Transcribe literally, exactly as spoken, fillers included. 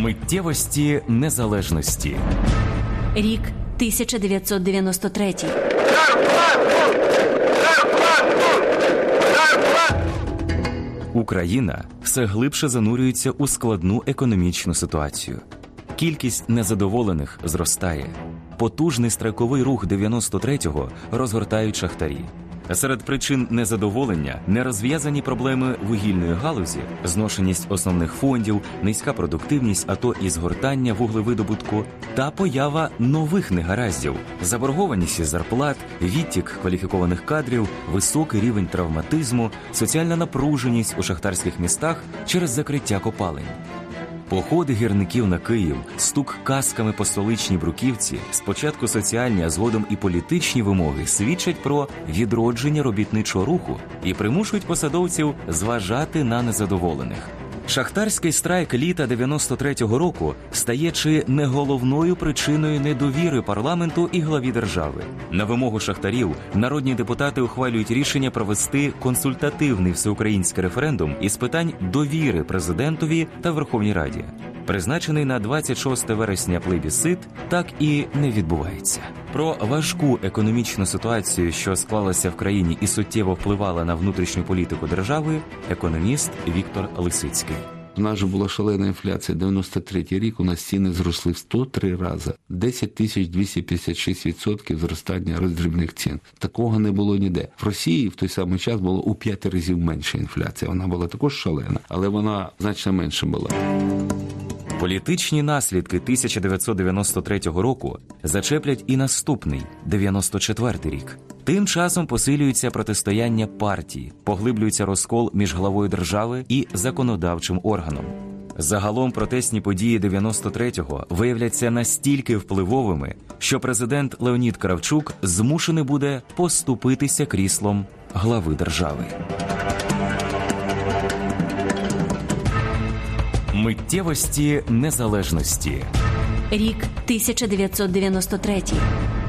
Миттєвості незалежності. Рік тисяча дев'ятсот дев'яносто третій. Україна все глибше занурюється у складну економічну ситуацію. Кількість незадоволених зростає. Потужний страйковий рух дев'яносто третього розгортають шахтарі. Серед причин незадоволення – нерозв'язані проблеми вугільної галузі, зношеність основних фондів, низька продуктивність, а то і згортання вуглевидобутку та поява нових негараздів, заборгованість із зарплат, відтік кваліфікованих кадрів, високий рівень травматизму, соціальна напруженість у шахтарських містах через закриття копалень. Походи гірників на Київ, стук касками по столичній бруківці, спочатку соціальні, а згодом і політичні вимоги свідчать про відродження робітничого руху і примушують посадовців зважати на незадоволених. Шахтарський страйк літа дев'яносто третього року стає чи не головною причиною недовіри парламенту і главі держави. На вимогу шахтарів народні депутати ухвалюють рішення провести консультативний всеукраїнський референдум із питань довіри президентові та Верховній Раді. Призначений на двадцять шосте вересня плебісцит так і не відбувається. Про важку економічну ситуацію, що склалася в країні і суттєво впливала на внутрішню політику держави, економіст Віктор Лисицький. У нас же була шалена інфляція. дев'яносто третій рік у нас ціни зросли в сто три рази. десять тисяч двісті п'ятдесят шість відсотків зростання роздрібних цін. Такого не було ніде. В Росії в той самий час було у п'ять разів менша інфляція. Вона була також шалена, але вона значно менша була. Політичні наслідки тисяча дев'ятсот дев'яносто третього року зачеплять і наступний, дев'яносто четвертий рік. Тим часом посилюється протистояння партій, поглиблюється розкол між главою держави і законодавчим органом. Загалом протестні події дев'яносто третього виявляться настільки впливовими, що президент Леонід Кравчук змушений буде поступитися кріслом глави держави. Миттєвості незалежності. Рік тисяча дев'ятсот дев'яносто третій.